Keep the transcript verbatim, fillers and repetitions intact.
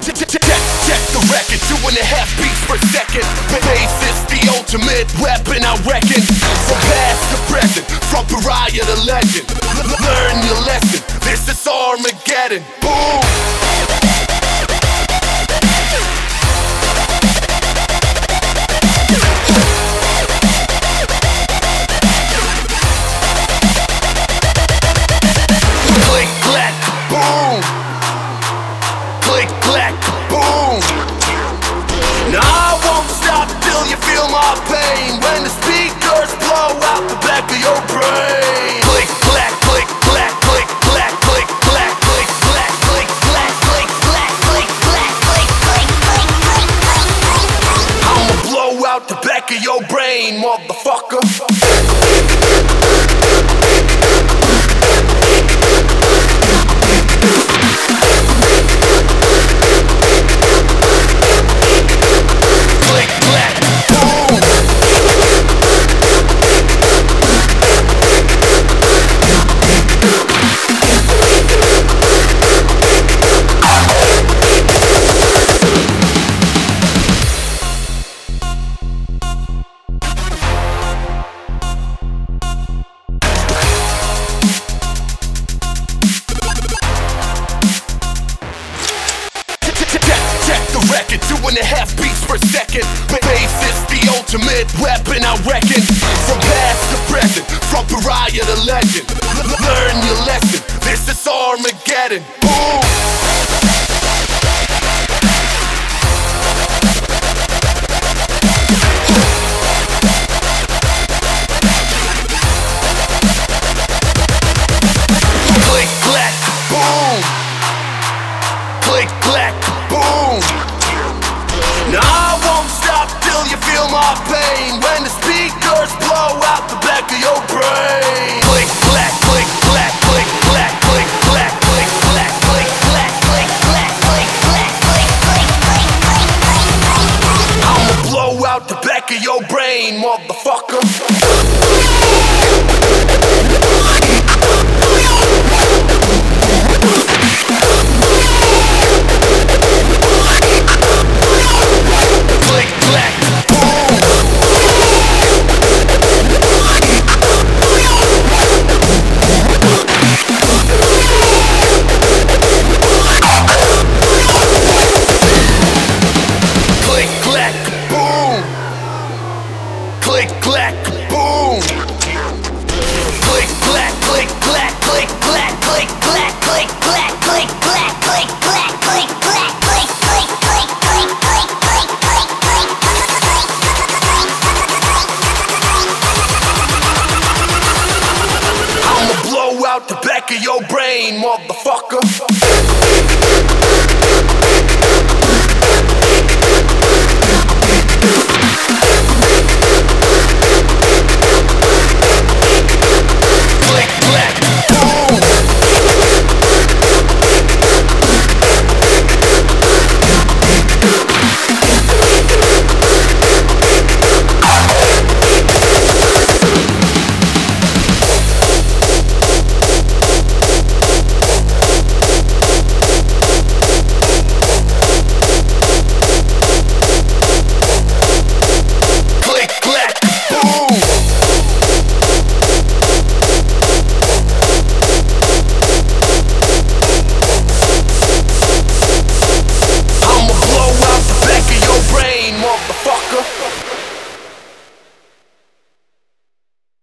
Check the record, two and a half beats per second. Bass is the ultimate weapon, I reckon. From past to present, from pariah to legend. Learn your lesson, this is Armageddon. Boom! Click, clack, boom! Click, clack, boom! Now I won't stop till you feel my pain. When the speakers blow out the back of your brain. Click, clack, click, clack, click, clack, click, clack, click, clack, click, clack, click, clack, click, clack, click, click, click, click. I'ma blow out the back of your brain, motherfucker. Record, two and a half beats per second. Bass is the ultimate weapon, I reckon. From past to present, from pariah to legend. Learn your lesson, this is Armageddon. Boom! Click, clack, boom! Click, clack, boom! Now I won't stop till you feel my pain. When the speakers blow out the back of your brain. Click, clack, click, clack, click, clack, click, clack, click, clack, click, clack, click, clack, click, clack, click, click, click, click, click. I'ma blow out the back of your brain, motherfucker.